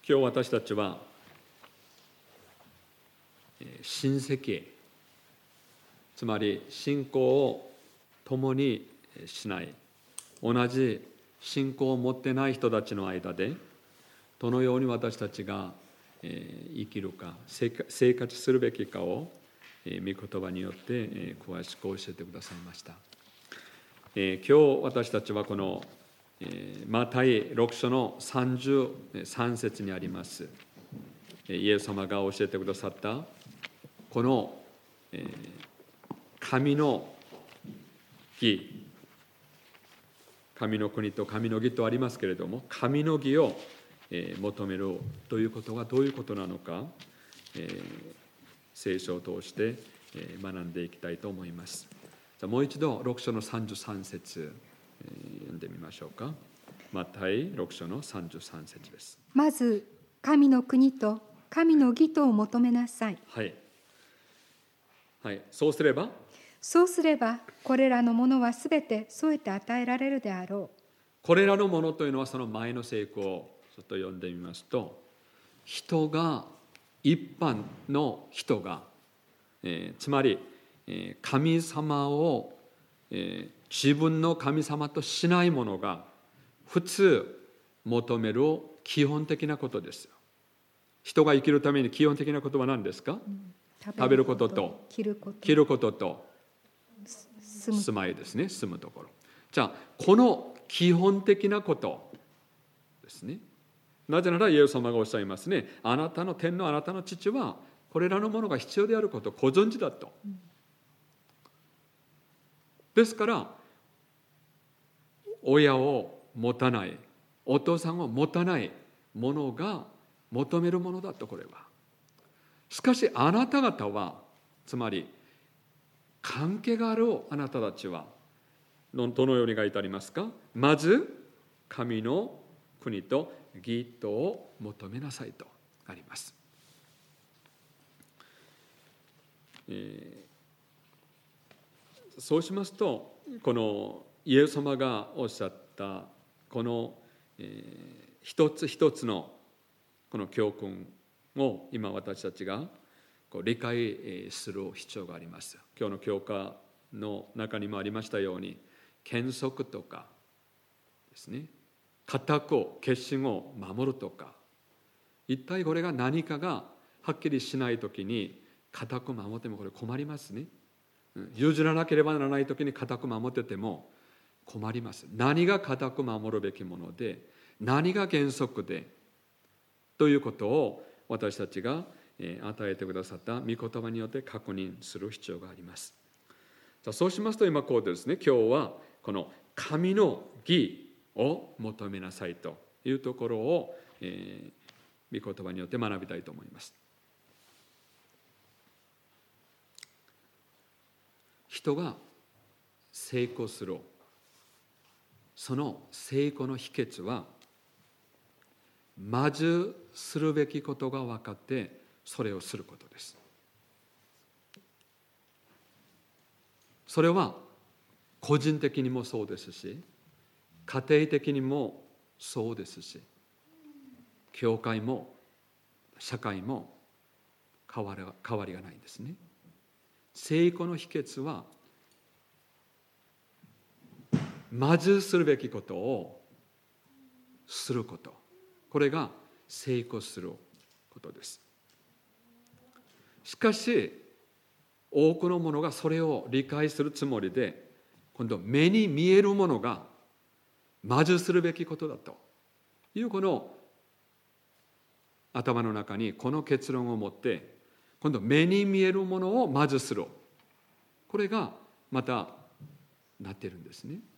今日私たちは親戚、つまり信仰を共にしない、同じ信仰を持ってない人たちの間でどのように私たちが生きるか、生活するべきかを御言葉によって詳しく教えてくださいました。今日私たちはこのマタイ6章の33節にありますイエス様が教えてくださったこの神の義、神の国と神の義とありますけれども、神の義を求めるということがどういうことなのか、聖書を通して学んでいきたいと思います。じゃあもう一度6章の33節読んでみましょうか。マタイ6章の33節です。 まず神の国と神の義とを求めなさい。 はい、はい、そうすればこれらのものはすべて添えて与えられるであろう。 これらのものというのはその前の聖句をちょっと読んでみますと、人が一般の人が、つまり神様を自分の神様としないものが普通求める基本的なことですよ。人が生きるために基本的なことは何ですか？食べることと着ることと住まいですね、住むところ。じゃあこの基本的なことですね。なぜならイエス様がおっしゃいますね。あなたの天のあなたの父はこれらのものが必要であることをご存知だと。ですから親を持たない、お父さんを持たないものが求めるものだと。これはしかしあなた方は、つまり関係があるあなたたちはどのように書いてありますか？まず神の国と義とを求めなさいとあります。そうしますと、このイエス様がおっしゃったこの、一つ一つのこの教訓を今私たちが理解する必要があります。今日の教科の中にもありましたように、原則とかですね、固く決心を守るとか、一体これが何かがはっきりしないときに固く守ってもこれ困りますね。譲らなければならないときに固く守ってても困ります。何が固く守るべきもので、何が原則でということを私たちが与えてくださった御言葉によって確認する必要があります。そうしますと今こうですね、今日はこの神の義を求めなさいというところを、御言葉によって学びたいと思います。人が成功する、その成功の秘訣は、まずするべきことが分かってそれをすることです。それは個人的にもそうですし、家庭的にもそうですし、教会も社会も変わりがないんですね。成功の秘訣は、まずするべきことをすること、これが成功することです。しかし多くの者がそれを理解するつもりで、今度目に見えるものがまずするべきことだというこの頭の中にこの結論を持って、今度目に見えるものをまずする、これがまたなっているんですね。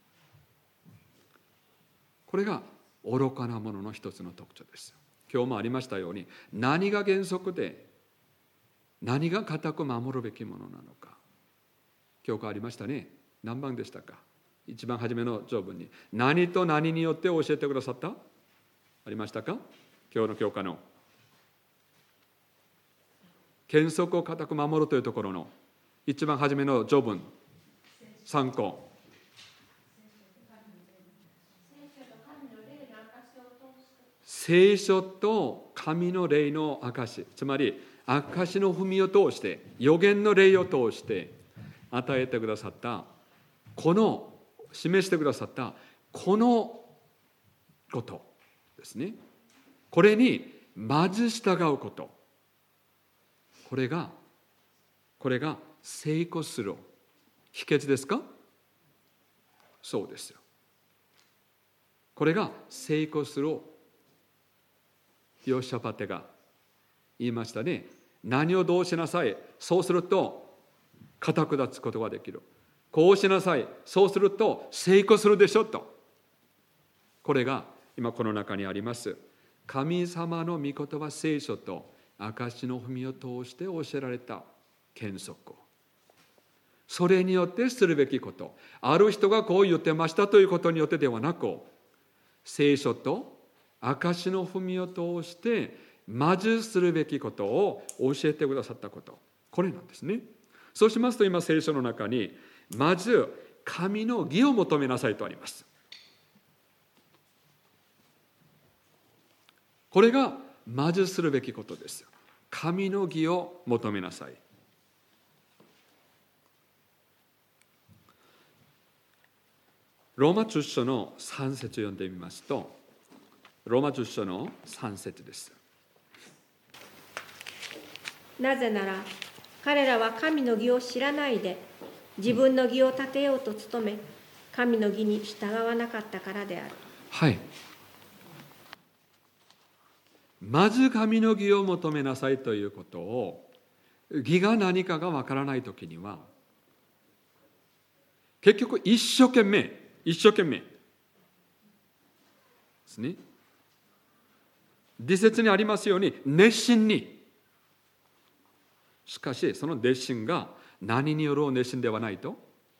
これが愚かなものの一つの特徴です。今日もありましたように、何が原則で何が固く守るべきものなのか。教科ありましたね。何番でしたか？一番初めの条文に何と何によって教えてくださった？ありましたか？今日の教科の原則を固く守るというところの一番初めの条文3項。 聖書と神の霊の証、つまり証の文を通して、預言の霊を通して与えてくださった、この示してくださったこのことですね。これにまず従うこと、これが成功する秘訣ですか？そうですよ。これが成功する。ヨシャパテが言いましたね。何をどうしなさい、そうすると固く立つことができる。こうしなさい、そうすると成功するでしょと。これが今この中にあります。神様の御言葉聖書と証の文を通して教えられた原則、それによってするべきこと、ある人がこう言ってましたということによってではなく、聖書と証の文を通してまずするべきことを教えてくださったこと、これなんですね。そうしますと今聖書の中にまず神の義を求めなさいとあります。これがまずするべきことです。神の義を求めなさい。ローマ10章の3節を読んでみますと、ローマ10章の3節です。 なぜなら彼らは神の義を知らないで自分の義を立てようと努め、神の義に従わなかったからである。 はい。まず神の義を求めなさいということを、義が何かがわからないときには、結局一生懸命ですね。理説にありますように熱心に。しかしその熱心が何による熱心ではないと、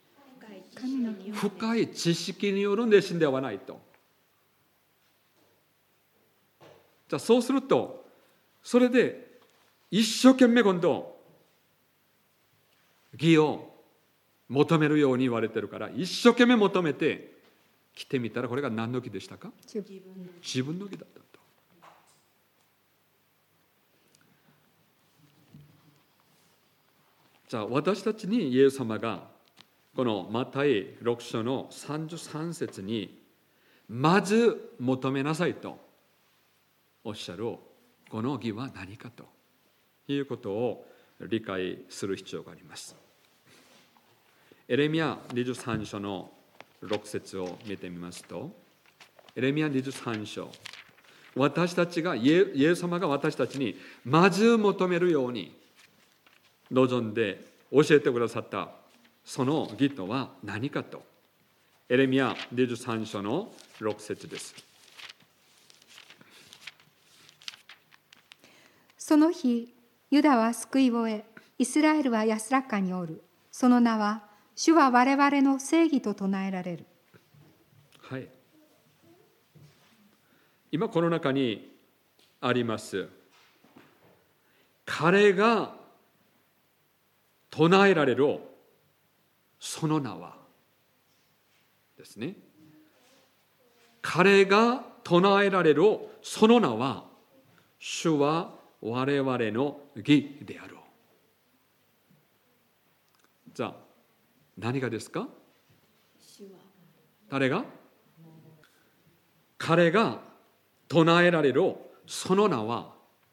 深い知識による熱心ではないと。じゃあそうすると、それで一生懸命今度義を求めるように言われているから、一生懸命求めて来てみたら、これが何の義でしたか？自分の義だったと。じゃあ私たちにイエス様がこのマタイ6章の33節にまず求めなさいとおっしゃるこの義は何かということを理解する必要があります。エレミヤ23章の6節を見てみますと、エレミヤ23章、私たちがイエス様が私たちにまず求めるように望んで教えてくださったその義とは何かと、エレミヤ23章の6節です。 その日、ユダは救いを得、イスラエルは安らかにおる。その名は、主は我々の正義と唱えられる。 はい。今この中にあります。彼が唱えられるその名はですね。彼が唱えられるその名は、主は我々の義である。じゃあ何がですか？誰が？彼が唱えられるその名は、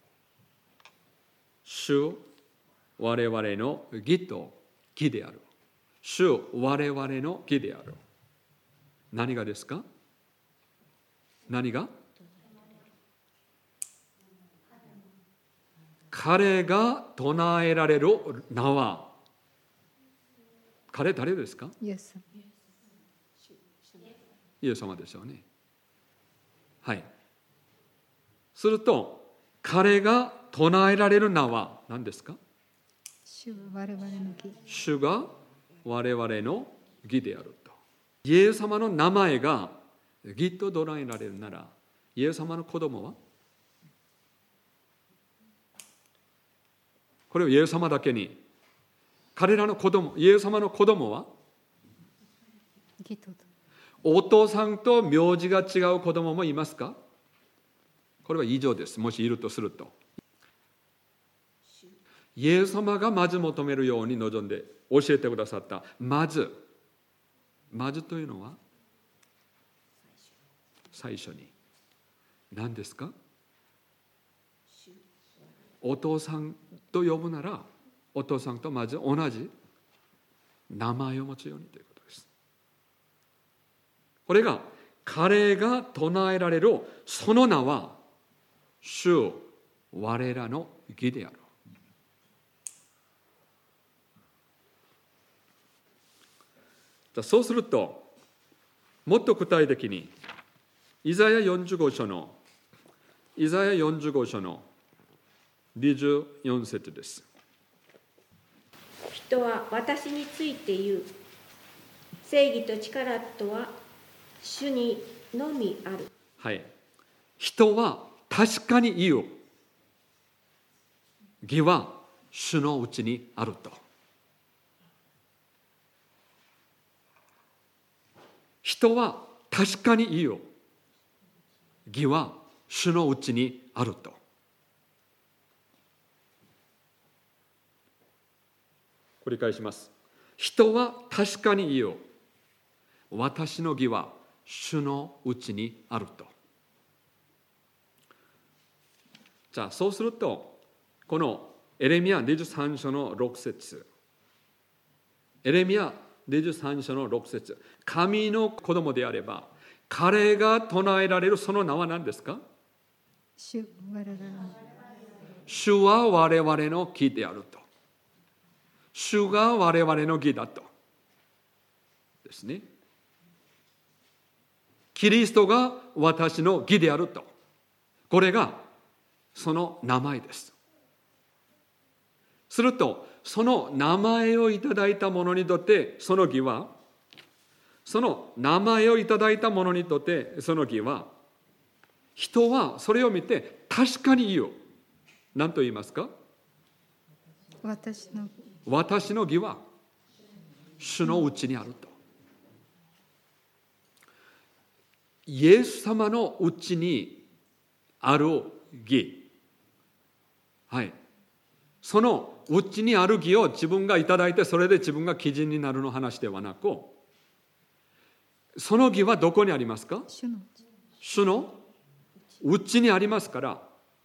主我々の義と義である。主我々の義である。何がですか？何が？彼が唱えられる名は、彼誰ですか？ イエス様でしょうね。はい。すると、彼が唱えられる名は何ですか？ 主は我々の義。 主が我々の義であると。イエス様の名前が義と唱えられるなら、イエス様の子供は、これをイエス様だけに、彼らの子供、イエス様の子供はお父さんと名字が違う子供もいますか？ これは異常です。もしいるとすると。イエス様がまず求めるように望んで教えてくださった。まずというのは最初に何ですか？お父さんと呼ぶならお父さんとまず同じ名前を持つようにということです。これが彼が唱えられるその名は主我らの義である。そうするともっと具体的にイザヤ45章の24節です。 人は私について言う。正義と力とは主にのみある。 はい。人は確かに言う。義は主のうちにあると。人は確かに言う。義は主のうちにあると。繰り返します。人は確かに言う。私の義は主のうちにあると。じゃあそうすると、このエレミヤ23章の6節、エレミヤ23章の6節、神の子供であれば彼が唱えられるその名は何ですか？主は我々の義であると。主が我々の義だとですね。キリストが私の義であると。これがその名前です。するとその名前をいただいた者にとってその義は、その名前をいただいた者にとってその義は、人はそれを見て確かに言う。何と言いますか？私の義は主のうちにあると。イエス様のうちにある義、はい、そのうちにある義を自分がいただいて、それで自分が義人になるの話ではなく、その義はどこにありますか？主のうちにありますから、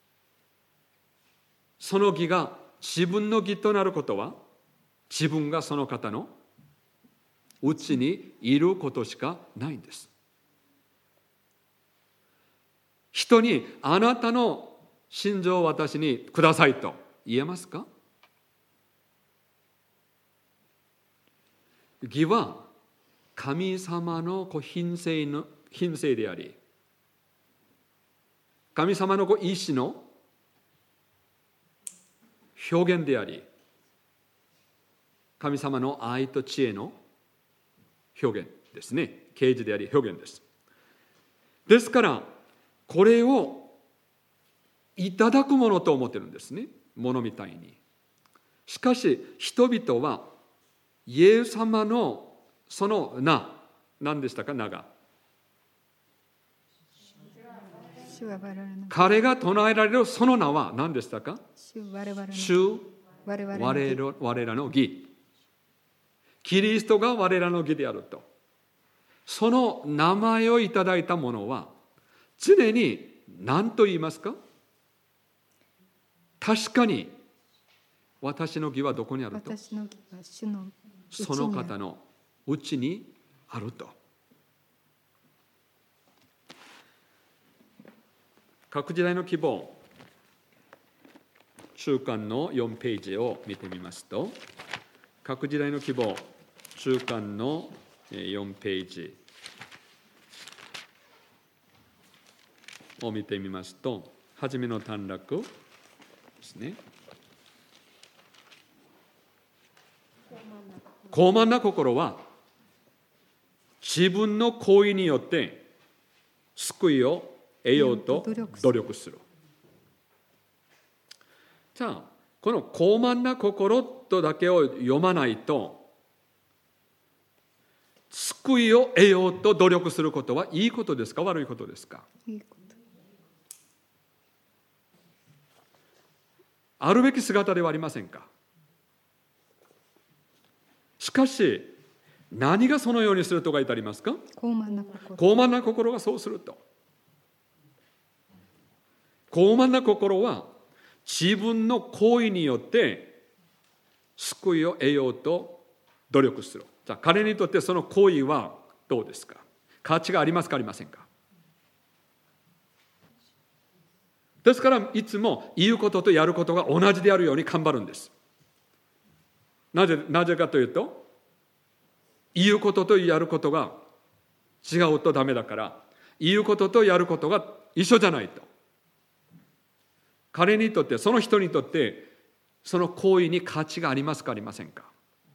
その義が自分の義となることは、自分がその方のうちにいることしかないんです。人にあなたの心情を私にくださいと言えますか？義は神様の品性であり、神様の意志の表現であり、神様の愛と知恵の表現ですね。啓示であり表現です。ですからこれをいただくものと思ってるんですね。ものみたいに。しかし人々はイエス様のその名、何でしたか？名が彼が唱えられるその名は何でしたか？主我らの義。キリストが我らの義であると。その名前をいただいた者は常に何と言いますか？確かに私の義はどこにあると？その方のうちにあると。各時代の希望、中間の4ページを見てみますと、各時代の希望、中間の4ページを見てみますと、初めの短絡ですね。傲慢な心は自分の行為によって救いを得ようと努力する。じゃあこの傲慢な心とだけを読まないと、救いを得ようと努力することはいいことですか？悪いことですか？ いいこと。 あるべき姿ではありませんか。しかし何がそのようにすると書いてありますか。 傲慢な心。 傲慢な心がそうすると。傲慢な心は自分の行為によって救いを得ようと努力する。じゃあ彼にとってその行為はどうですか。価値がありますかありませんか。ですからいつも言うこととやることが同じであるように頑張るんです。なぜかというと、言うこととやることが違うとダメだから、言うこととやることが一緒じゃないと。彼にとって、その人にとってその行為に価値がありますかありませんか。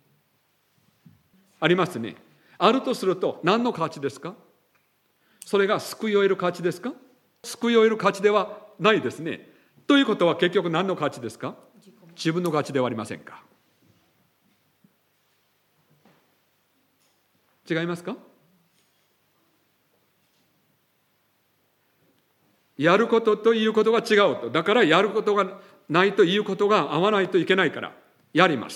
ありますね。あるとすると何の価値ですか。それが救いを得る価値ですか。救いを得る価値ではないですね。ということは結局何の価値ですか。自分の価値ではありませんか。違いますか。やることと言うことが違うと。だからやることがないと言うことが合わないといけないからやります。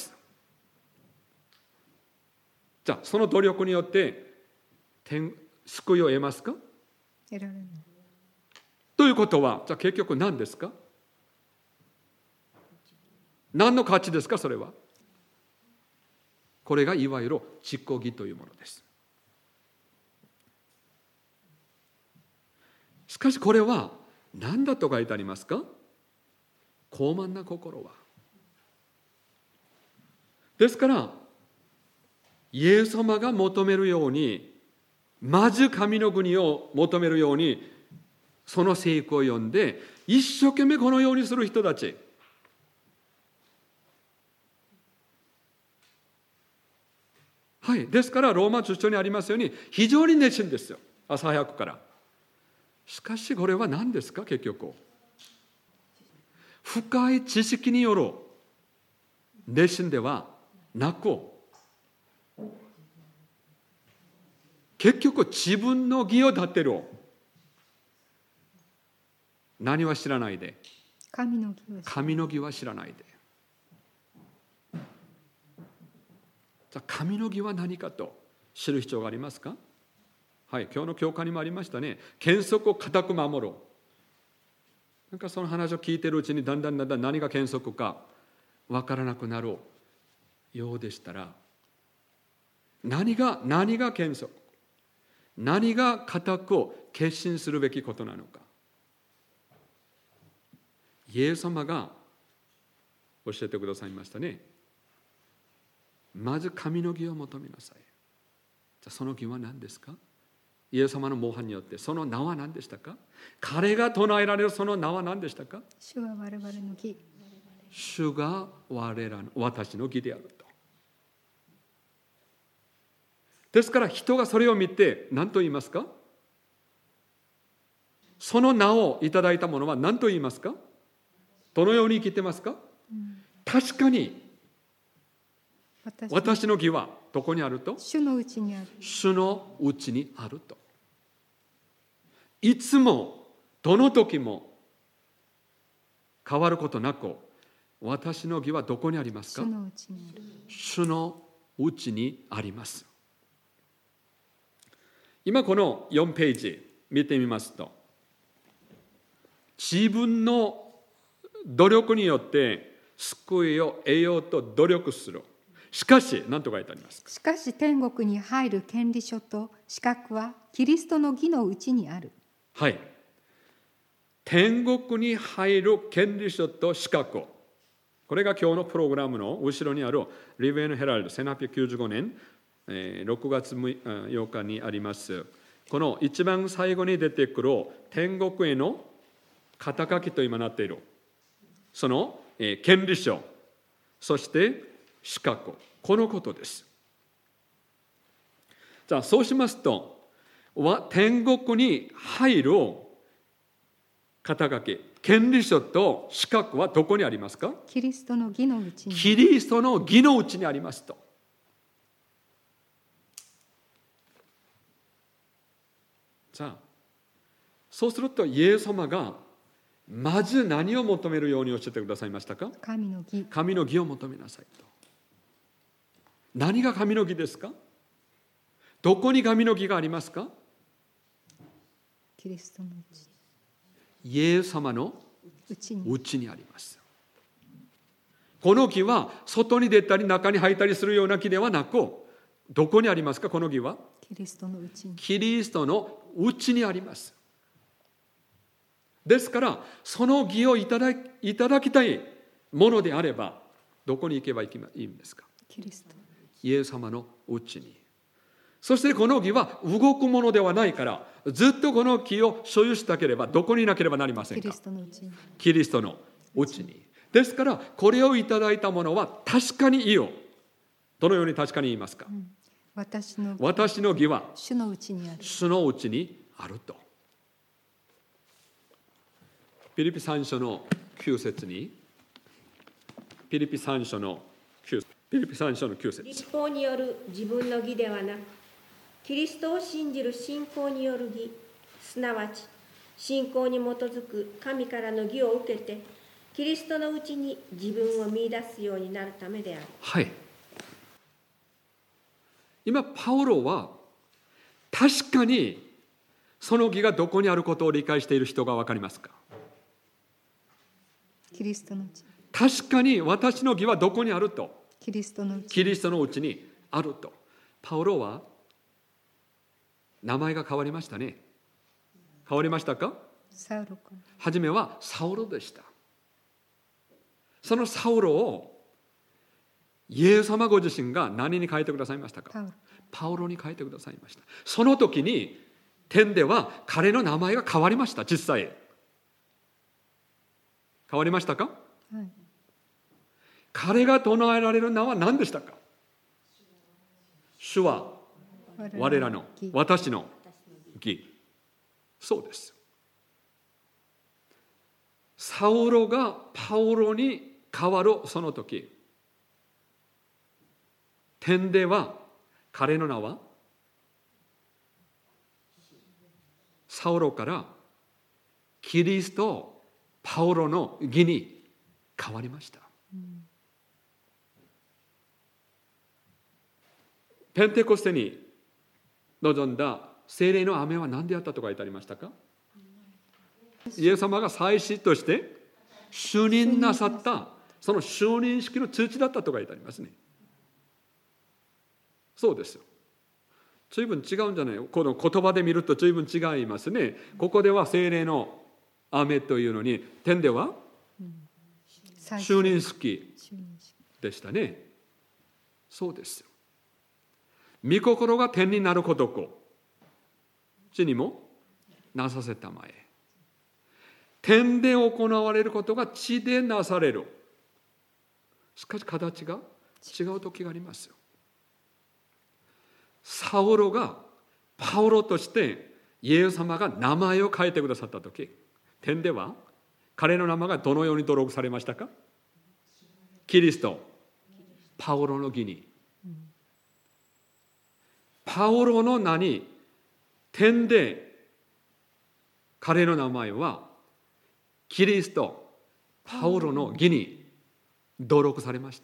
じゃあその努力によって救いを得ますか。 得られない。 ということはじゃあ結局何ですか。何の価値ですか。それはこれがいわゆる自己義というものです。しかしこれは何だと書いてありますか。傲慢な心は。ですからイエス様が求めるように、まず神の国を求めるようにその聖句を読んで一生懸命このようにする人たち、はい、ですからローマ10章にありますように非常に熱心ですよ、朝早くから。しかしこれは何ですか。結局深い知識による熱心ではなく、結局自分の義を立てる。何は知らないで。神の義は知らないで。じゃあ神の義は何かと知る必要がありますか。はい、今日の教会にもありましたね。原則を固く守ろう。なんかその話を聞いているうちにだんだん何が原則か分からなくなるようでしたら、何が原則、何が固く決心するべきことなのか、イエス様が教えてくださいましたね。まず神の義を求めなさい。じゃあその義は何ですか。イエス様の模範によってその名は何でしたか。彼が唱えられるその名は何でしたか。 主は我々の義。 主が私の義であると。ですから人がそれを見て何と言いますか。その名をいただいた者は何と言いますか。どのように生きてますか。確かに私の義はどこにあると。 主のうちにある。 主のうちにあると。いつもどの時も変わることなく、私の義はどこにありますか。 主のうちにある。 主のうちにあります。今この4ページ見てみますと、自分の努力によって救いを得ようと努力する。しかし何と書いてありますか。 しかし天国に入る権利書と資格はキリストの義のうちにある。 はい、天国に入る権利書と資格、これが今日のプログラムの後ろにあるリベーヌヘラルド1895年6月8日にあります。この一番最後に出てくる天国への肩書きと今なっているその権利書、そして資格、このことです。じゃあそうしますと、天国に入る肩書き、権利書と資格はどこにありますか。 キリストの義のうちに。 キリストの義のうちにありますと。じゃあそうするとイエス様がまず何を求めるように教えてくださいましたか？ 神の義。 神の義を求めなさいと。何が神の義ですか？どこに神の義がありますか？ キリストのうち。 イエス様のうちにあります。この義は外に出たり中に入ったりするような義ではなく、どこにありますか？この義はキリストのうちに。 キリストのうちにあります。ですから、その義をいただきたいものであれば、どこに行けばいいんですか？ キリスト。 イエス様のうちに。そしてこの義は動くものではないから、ずっとこの義を所有したければ、どこにいなければなりませんか？ キリストのうちに。 キリストのうちに。ですから、これをいただいたものは確かにいいよ。どのように確かに言いますか？ 私の義は主のうちにある。 主のうちにあると。ピリピ3章の9節に、ピリピ3章の9節。 立法による自分の義ではなく、キリストを信じる信仰による義、すなわち信仰に基づく神からの義を受けて、キリストのうちに自分を見出すようになるためである。 はい。今パウロは確かにその義がどこにあることを理解している人が分かりますか？ キリストのうち。 確かに私の義はどこにあると。 キリストのうち。 キリストのうちにあると。パウロは名前が変わりましたね。変わりましたか？ サウロか。 初めはサウロでした。そのサウロをイエス様ご自身が何に変えてくださいましたか？パウロに変えてくださいました。その時に天では彼の名前が変わりました。実際変わりましたか？ はい。 彼が唱えられる名は何でしたか？主は我らの私の義。そうです。サウロがパウロに変わるその時、天では彼の名はサウロからキリストパウロの義に変わりました。ペンテコステに臨んだ聖霊の雨は何であったと書いてありましたか？イエス様が祭司として就任なさったその就任式の通知だったと書いてありますね。そうですよ。随分違うんじゃない？この言葉で見ると随分違いますね。ここでは聖霊の雨というのに、天では就任式でしたね。そうですよ。御心が天になることこ地にもなさせたまえ。天で行われることが地でなされる。しかし形が違う時がありますよ。サウロがパウロとしてイエス様が名前を変えてくださった時、天では彼の名前がどのように登録されましたか？キリストパウロの義に。パウロの名に天で彼の名前はキリストパウロの義に登録されました。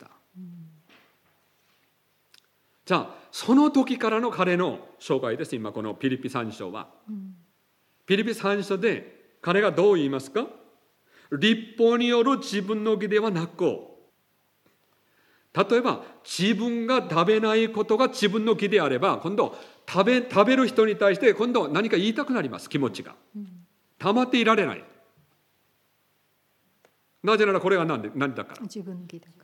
じゃあその時からの彼の紹介です。今このピリピ3章は、ピリピ3章で彼がどう言いますか？律法による自分の義ではなく、例えば自分が食べないことが自分の義であれば、今度食べる人に対して今度何か言いたくなります。気持ちが溜まっていられない。なぜならこれが何だから。 自分の義だから。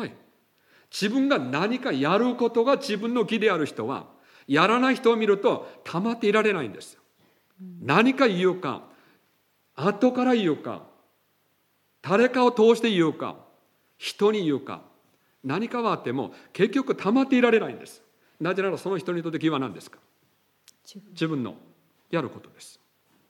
はい。自分が何かやることが自分の義である人は、やらない人を見ると溜まっていられないんですよ。何か言うか、後から言うか、誰かを通して言うか、人に言うか、何かはあっても結局溜まっていられないんです。なぜならその人にとって義は何ですか？自分のやることです。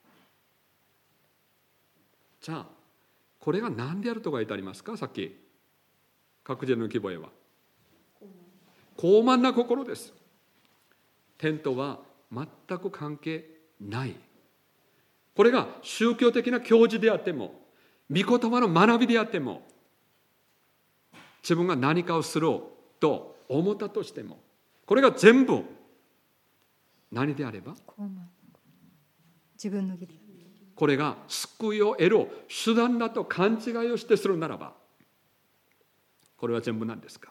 じゃあこれが何であると書いてありますか？さっき各人の規模へは傲慢な心です。天とは全く関係ないこれが宗教的な教授であっても、御言葉の学びであっても、自分が何かをすると思ったとしても、これが全部何であれば、 自分の義で、 これが救いを得る手段だと勘違いをしてするならば、これは全部何ですか？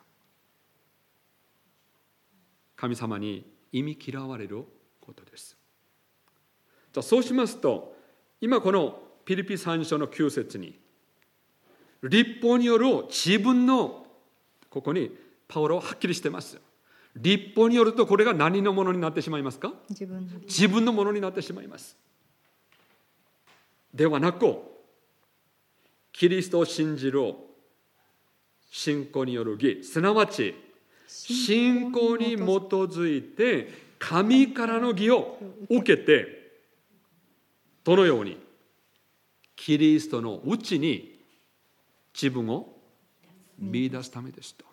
神様に忌み嫌われることです。じゃあそうしますと、今このピリピ3章の9節に、律法による自分の、ここにパウロははっきりしてます。律法によるとこれが何のものになってしまいますか？自分のものになってしまいます。ではなく、キリストを信じる信仰による義、すなわち信仰に基づいて神からの義を受けて、どのようにキリストのうちに自分を見出すためですと。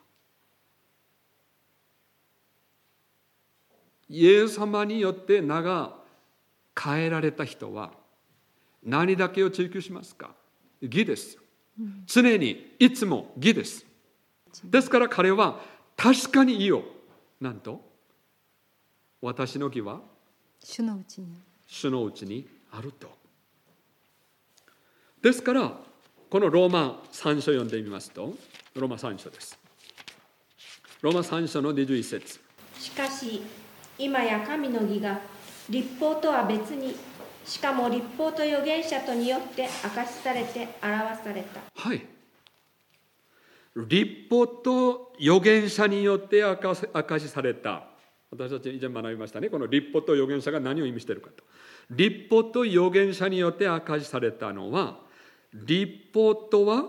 イエス様によって名が変えられた人は何だけを追求しますか？義です。常にいつも義です。ですから彼は確かにいいよ。なんと私の義は主のうちにあると。ですからこのローマ3章読んでみますと、ローマ3章です。ローマ3章の21節。 しかし今や神の義が律法とは別に、しかも律法と預言者とによって明かしされて表された。 はい。律法と預言者によって明かしされた。私たち以前学びましたね。この律法と預言者が何を意味しているかと。律法と預言者によって明かしされたのは、律法とは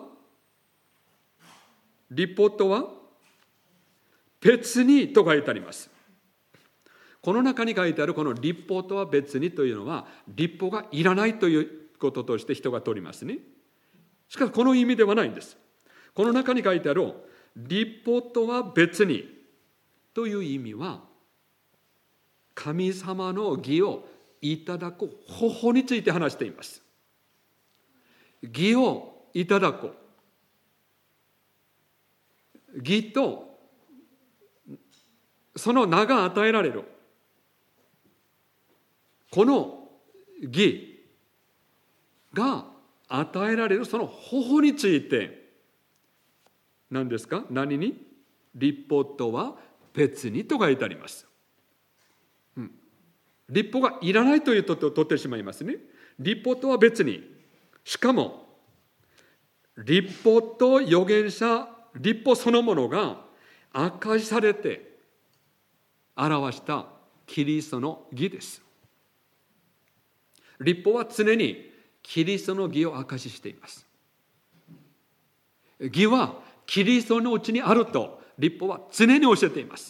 別にと書いてあります。この中に書いてあるこの律法とは別にというのは、律法がいらないということとして人が取りますね。しかしこの意味ではないんです。この中に書いてある律法とは別にという意味は、神様の義をいただく方法について話しています。義をいただく。義とその名が与えられる。この義が与えられるその方法について何ですか？何に？律法とは別にと書いてあります。律法がいらないというと取ってしまいますね。律法とは別に、しかも律法と預言者、律法そのものが明かしされて表したキリストの義です。律法は常にキリストの義を証ししています。義はキリストのうちにあると律法は常に教えています。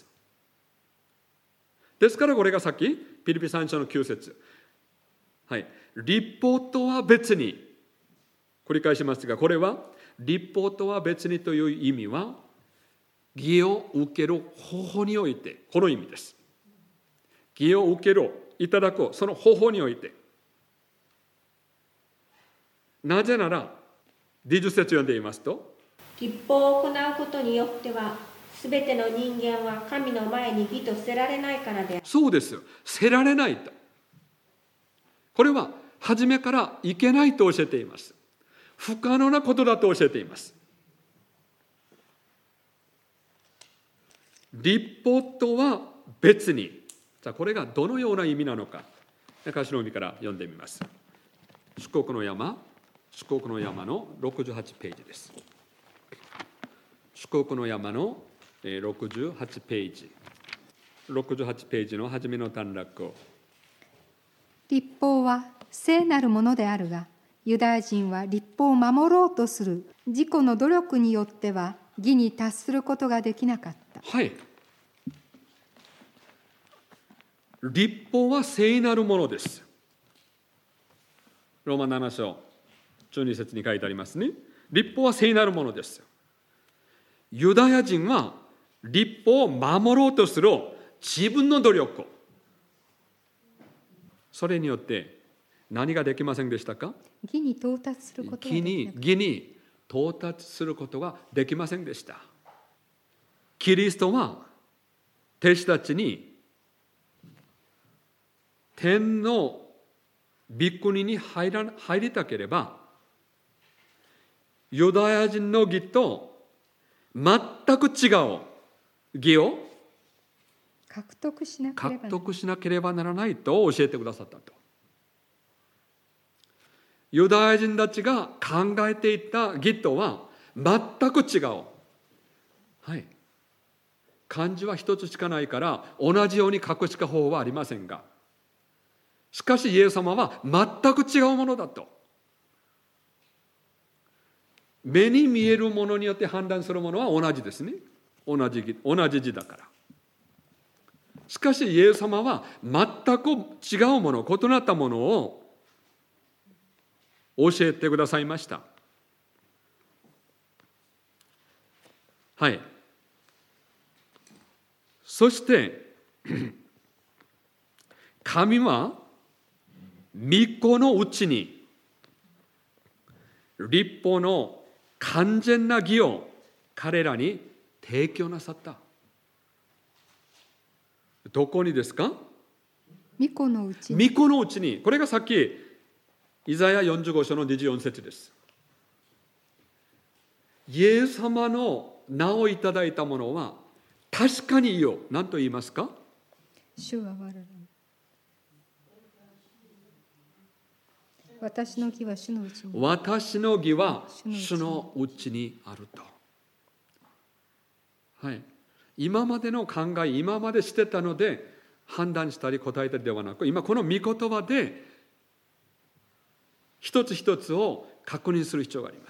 ですからこれがさっきピリピ3章の9節、はい、律法とは別に、繰り返しますが、これは律法とは別にという意味は、義を受ける方法において、この意味です。義を受ける、いただく、その方法において。なぜなら、20節読んでいますと、 律法を行うことによっては、すべての人間は神の前に義と捨てられないからである。 そうですよ。捨てられないと。これは初めからいけないと教えています。不可能なことだと教えています。律法とは別に。じゃあこれがどのような意味なのか、歌詞の海から読んでみます。祝福の山の68ページです。祝福の山の68ページ。68ページの初めの段落。 律法は聖なるものであるが、ユダヤ人は律法を守ろうとする自己の努力によっては義に達することができなかった。 はい。律法は聖なるものです。ローマ7章12節に書いてありますね。律法は聖なるものです。ユダヤ人は律法を守ろうとする自分の努力、それによって何ができませんでしたか？ 義に到達することができなかった。 義に到達することができませんでした。キリストは弟子たちに天の御国に入りたければ、ユダヤ人の義と全く違う義を獲得しなければならないと教えてくださったと。ユダヤ人たちが考えていた義とは全く違う。はい。漢字は一つしかないから同じように書くしか方法はありませんが、しかしイエス様は全く違うものだと。目に見えるものによって判断するものは同じですね。同じ字だから。しかしイエス様は全く違うもの、異なったものを教えてくださいました。はい。そして神は御子のうちに律法の完全な義を彼らに提供なさった。どこにですか？ 御子のうちに。 御子のうちに。これがさっきイザヤ45章の24節です。イエス様の名をいただいたものは確かにいいよ。何と言いますか？ 主は我ら。私の義は主のうちに。 私の義は主のうちにあると。はい。今までの考え、今までしてたので判断したり答えたりではなく、今この御言葉で一つ一つを確認する必要があります。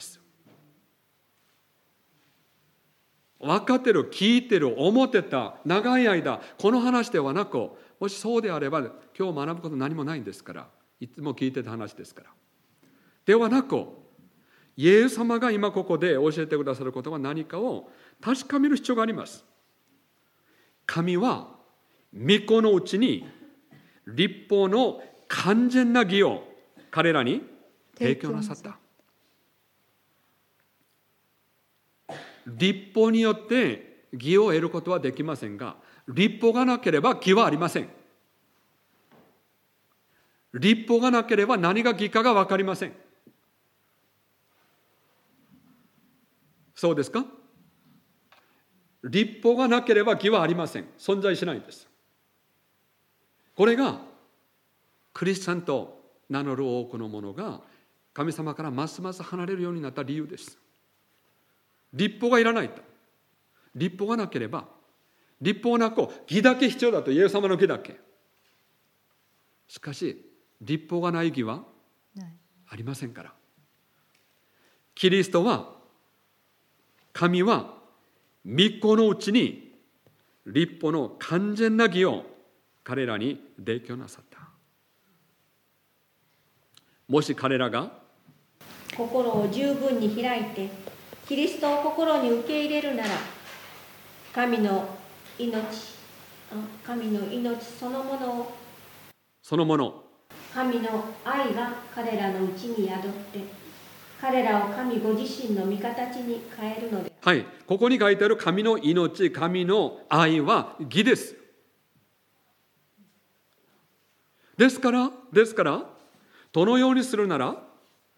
分かってる、聞いてる、思ってた、長い間この話ではなく、もしそうであれば今日学ぶこと何もないんですから、いつも聞いてた話ですから。ではなく、イエス様が今ここで教えてくださることは何かを確かめる必要があります。神は御子のうちに律法の完全な義を彼らに提供なさった。律法によって義を得ることはできませんが、律法がなければ義はありません。律法がなければ何が義かが分かりません。そうですか？律法がなければ義はありません。存在しないんです。これがクリスチャンと名乗る多くの者が神様からますます離れるようになった理由です。律法がいらないと。律法がなければ、律法なく義だけ必要だと、イエス様の義だけ。しかし律法がない義はありませんから。キリストは、神は御子のうちに律法の完全な義を彼らに提供なさった。もし彼らが心を十分に開いてキリストを心に受け入れるなら、神の命そのもの、神の愛が彼らのうちに宿って、彼らを神ご自身の御形に変えるので。 はい、ここに書いてある神の命、神の愛は義です。ですからどのようにするなら、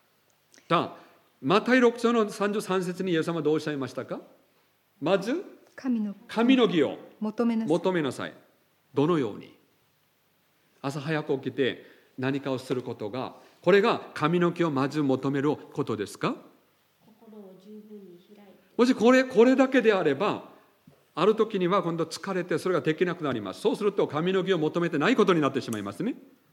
マタイ6章の33節にイエス様はどうおっしゃいましたか？まず神の義を求めなさい。どのように？朝早く起きて何かをすることが、これが神の義をまず求めることですか？ 心を十分に開いて。 もしこれだけであれば、ある時には今度疲れてそれができなくなります。そうすると神の義を求めてないことになってしまいますね。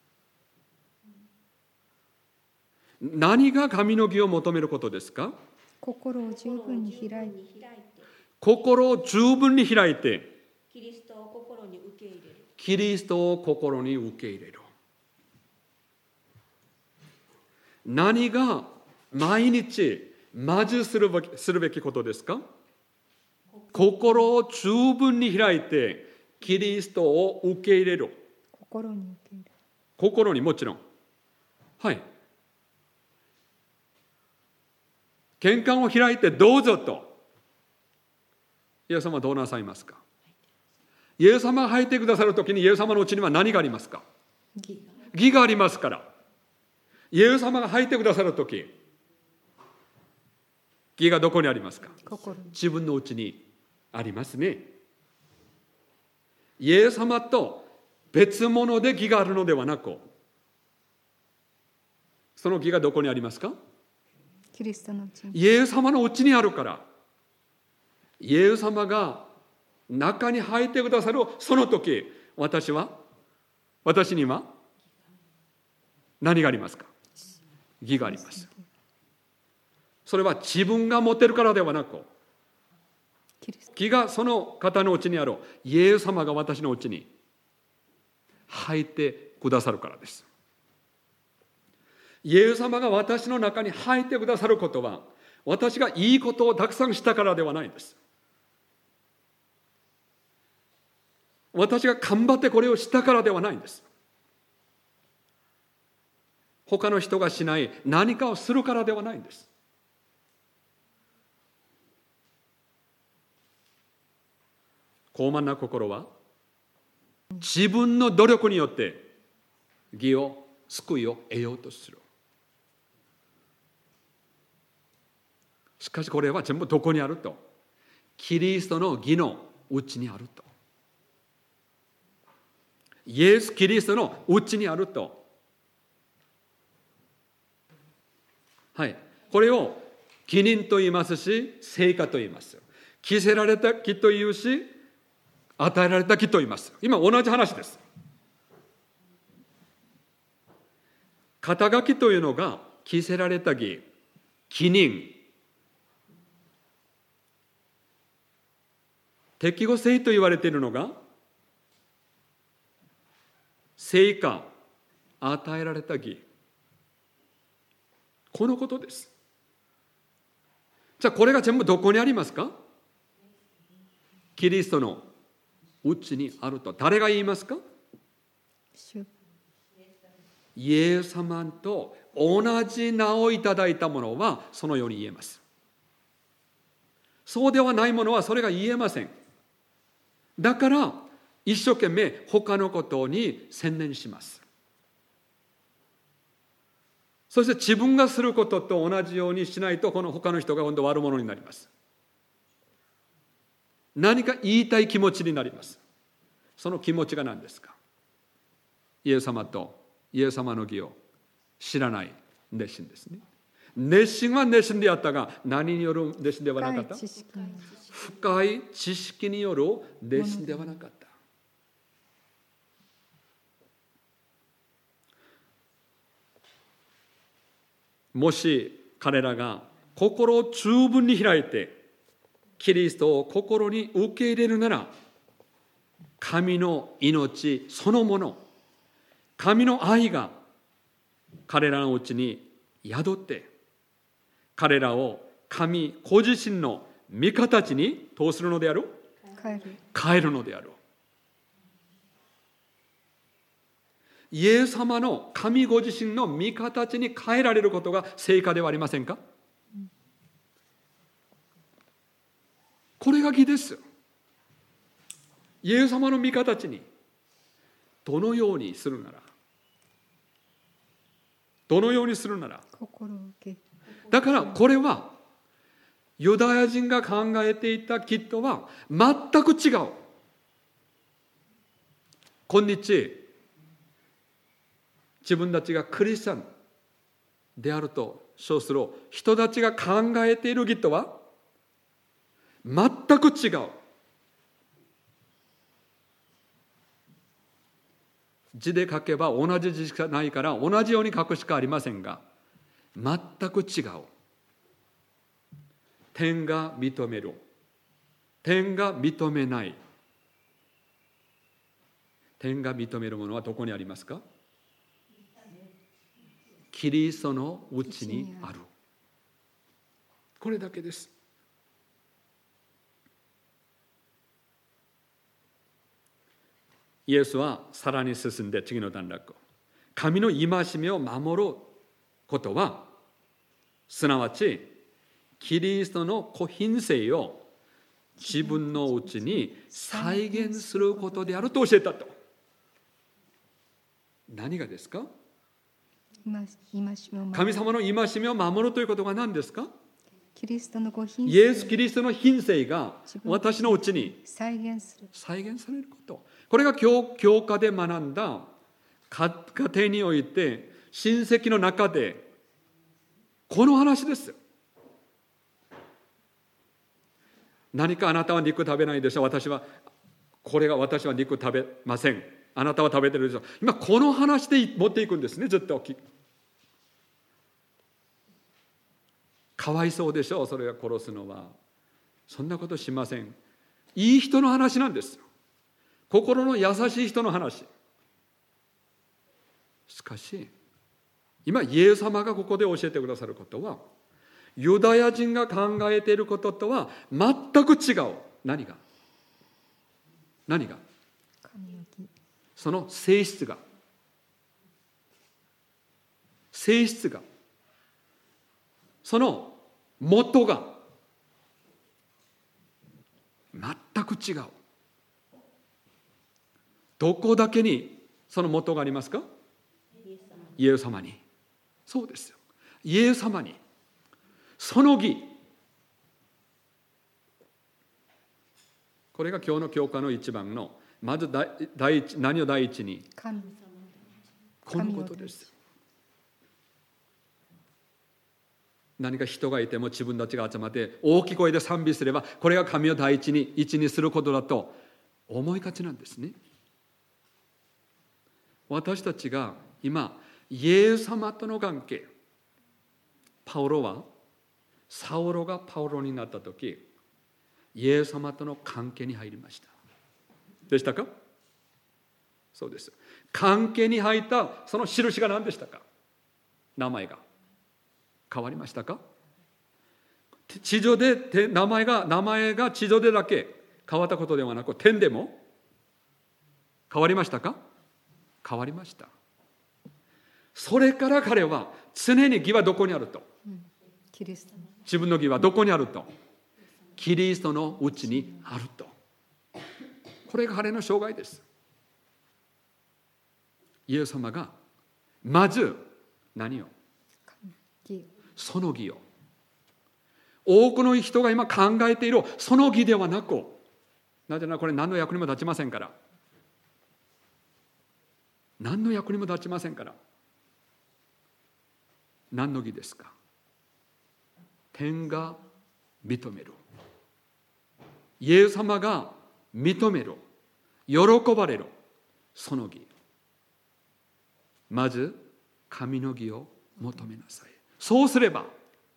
何が神の義を求めることですか？ 心を十分に開いて。 心を十分に開いて。 キリストを心に受け入れる。 キリストを心に受け入れる。何が毎日まずするべきことですか？心を十分に開いてキリストを受け入れる。 心に受け入れる。 心にもちろん。 はい。玄関を開いてどうぞと。イエス様はどうなさいますか？イエス様が入ってくださるときにイエス様のうちには何がありますか？義がありますから。イエス様が入ってくださるとき、義がどこにありますか？自分のうちにありますね。イエス様と別物で義があるのではなく、その義がどこにありますか？ キリストのうちに。 イエス様のうちにあるから、イエス様が中に入ってくださるその時、私には何がありますか？義があります。それは自分が持っているからではなく、義がその方のうちにあるイエス様が私のうちに入ってくださるからです。イエス様が私の中に入ってくださることは、私がいいことをたくさんしたからではないんです。私が頑張ってこれをしたからではないんです。他の人がしない何かをするからではないんです。傲慢な心は自分の努力によって義を、救いを得ようとする。しかしこれは全部どこにあると？キリストの義のうちにあると。イエス・キリストのうちにあると。はい。これを義人と言いますし、成果と言います。着せられた義と言うし、与えられた義と言います。今同じ話です。肩書きというのが着せられた義、義人。適合性と言われているのが成果、与えられた義。このことです。じゃあこれが全部どこにありますか？キリストのうちにあると誰が言いますか？イエス様と同じ名をいただいたものはそのように言えます。そうではないものはそれが言えません。だから一生懸命他のことに専念します。そして自分がすることと同じようにしないと、この他の人が今度悪者になります。何か言いたい気持ちになります。その気持ちが何ですか？イエス様とイエス様の義を知らない熱心ですね。熱心は熱心であったが、何による熱心ではなかった？深い知識による熱心ではなかった。もし彼らが心を十分に開いてキリストを心に受け入れるなら、神の命そのもの、神の愛が彼らのうちに宿って、彼らを神ご自身の味方たちにどうするのである？変えるのである。イエス様の神ご自身の味方たちに変えられることが成果ではありませんか？これが義です。イエス様の味方たちにどのようにするなら、だからこれはユダヤ人が考えていた義とは全く違う。今日自分たちがクリスチャンであると称する人たちが考えている義とは全く違う。字で書けば同じ字しかないから同じように書くしかありませんが、全く違う。天が認める、天が認めない。天が認めるものはどこにありますか？キリストのうちにある。これだけです。イエスはさらに進んで次の段落、神の戒めを守ろうことは、すなわちキリストの個品性を自分のうちに再現することであると教えたと。何がですか？神様の戒めを守るということが何ですか？ キリストのご品性、 イエス・キリストの品性が私のうちに再現されること。これが教科で学んだ家庭において、親戚の中でこの話です。何かあなたは肉食べないでしょ、私は肉食べません、あなたは食べてるでしょ。今この話で持っていくんですね。ずっとかわいそうでしょう、それを殺すのは。そんなことしません。いい人の話なんです。心の優しい人の話。しかし今イエス様がここで教えてくださることは、ユダヤ人が考えていることとは全く違う。何がその性質がその元が全く違う。どこだけにその元がありますか？イエス様に。そうですよ。イエス様に。その義。これが今日の教科の一番の、まず何を第一に？このことです。何か人がいても自分たちが集まって大きい声で賛美すれば、これが神を第一にすることだと思いがちなんですね。私たちが今イエス様との関係、サウロがパウロになった時、イエス様との関係に入りました。でしたか？そうです。関係に入ったその印が何でしたか？名前が変わりましたか？地上で名前が地上でだけ変わったことではなく、天でも変わりましたか？変わりました。それから彼は常に義はどこにあると？自分の義はどこにあると？キリストのうちにあると。これが彼の生涯です。イエス様がまず何を？その義を。多くの人が今考えているその義ではなく、なぜならこれ何の役にも立ちませんから。何の役にも立ちませんから。何の義ですか？天が認める。イエス様が認める。喜ばれる。その義。まず神の義を求めなさい。そうすれば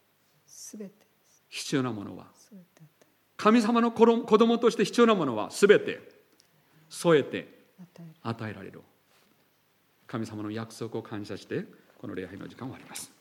必要なものは、神様の子供として必要なものはすべて添えて与えられる。神様の約束を感謝して、この礼拝の時間を終わります。